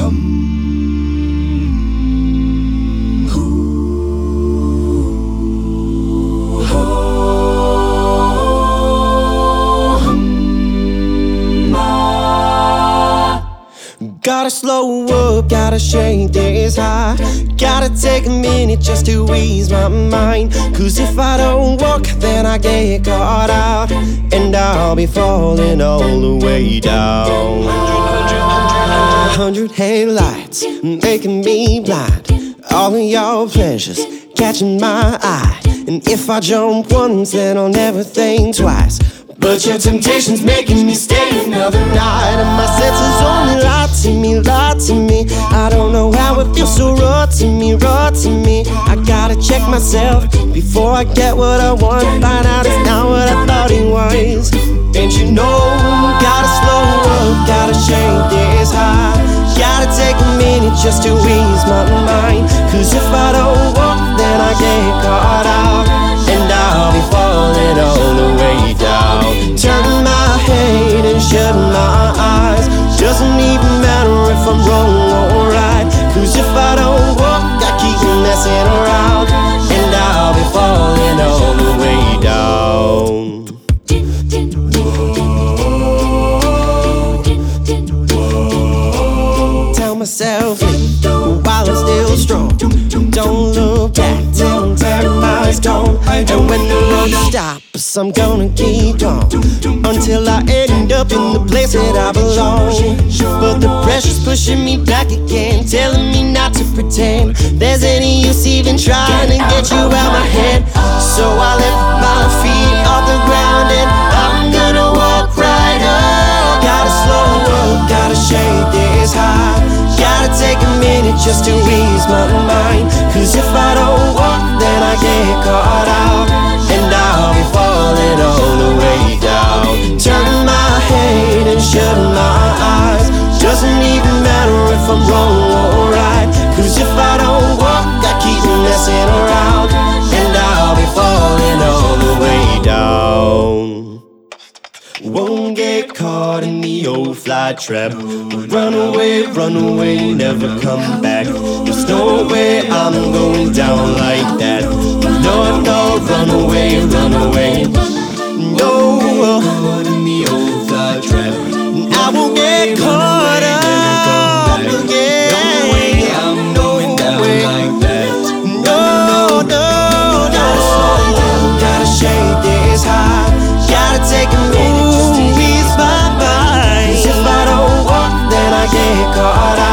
Gotta slow up, gotta shake this high. Gotta take a minute just to ease my mind. Cause if I don't walk, then I get caught out, and I'll be falling all the way down. 100 headlights making me blind. All of your pleasures catching my eye. And if I jump once, then I'll never think twice. But your temptation's making me stay another night, and my senses only lie to me. I don't know how it feels so raw to me. I gotta check myself before I get what I want. Find out it's not what I thought it was. And you know, gotta slow up, gotta shake this high. Gotta take a minute just to ease my mind. Cause if I don't walk, then I get caught out, and I'll be falling all the way down. Turn my head and shut my eyes. Doesn't even matter if I'm wrong or right. Cause if I don't walk, I keep messing around, and I'll be falling all the way down. Tell myself while I'm still strong, don't look back till time gone. And when the road stops, I'm gonna keep on until I end up in the place that I belong. But the pressure's pushing me back again, telling me not to pretend there's any use even trying to get you out my head. So I lift my feet off the ground, and I'm gonna walk right up. Gotta slow up, gotta shake this high. Gotta take a minute just to ease my mind. Cause if I don't walk, then I get caught out, and I'll be falling all the way down. Turn my head and shut my eyes. Doesn't even matter if I'm wrong or right. Cause if I don't walk, I keep messing around, and I'll be falling all the way down. Won't get caught in the old fly trap. Run away, never come back. There's no way I'm going down like that. No, run away. No, caught in the old fly trap. I won't get caught up again. No way I'm going down like that. No. Gotta shake this high. Gotta take a minute just to ease my mind. If I don't walk, then I get caught out.